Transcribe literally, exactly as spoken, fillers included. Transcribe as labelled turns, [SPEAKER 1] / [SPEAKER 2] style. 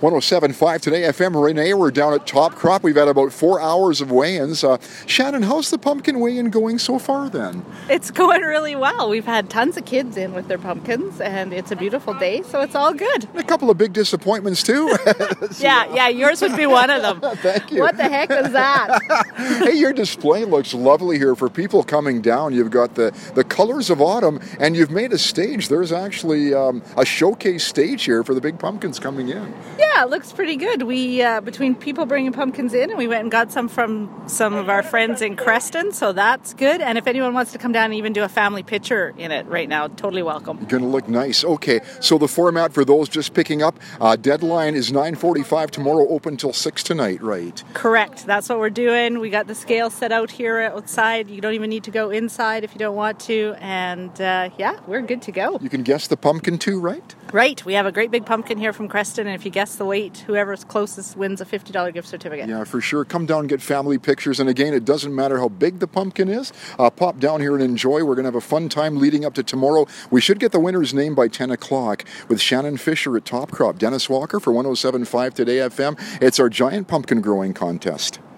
[SPEAKER 1] one oh seven point five Today F M. Renee, we're down at Top Crop. We've had about four hours of weigh-ins. Uh, Shannon, how's the pumpkin weigh-in going so far then?
[SPEAKER 2] It's going really well. We've had tons of kids in with their pumpkins, and it's a beautiful day, so it's all good.
[SPEAKER 1] A couple of big disappointments too.
[SPEAKER 2] yeah, yeah, yours would be one of them.
[SPEAKER 1] Thank you.
[SPEAKER 2] What the heck is that?
[SPEAKER 1] Hey, your display looks lovely here for people coming down. You've got the, the colors of autumn, and you've made a stage. There's actually um, a showcase stage here for the big pumpkins coming in.
[SPEAKER 2] Yeah, it looks pretty good. We, uh, between people bringing pumpkins in, and we went and got some from some of our friends in Creston, so that's good. And if anyone wants to come down and even do a family picture in it right now, totally welcome.
[SPEAKER 1] Going to look nice. Okay, so the format for those just picking up, uh, deadline is nine forty-five tomorrow, open till six tonight, right?
[SPEAKER 2] Correct. That's what we're doing. We got the scale set out here outside. You don't even need to go inside if you don't want to. And uh, yeah, we're good to go.
[SPEAKER 1] You can guess the pumpkin too, right?
[SPEAKER 2] Right. We have a great big pumpkin here from Creston, and if you guess the weight, whoever's closest wins a fifty dollars gift certificate.
[SPEAKER 1] Yeah, for sure. Come down and get family pictures. And again, it doesn't matter how big the pumpkin is. Uh, pop down here and enjoy. We're going to have a fun time leading up to tomorrow. We should get the winner's name by ten o'clock with Shannon Fisher at Top Crop. Dennis Walker for one oh seven point five Today F M. It's our giant pumpkin growing contest.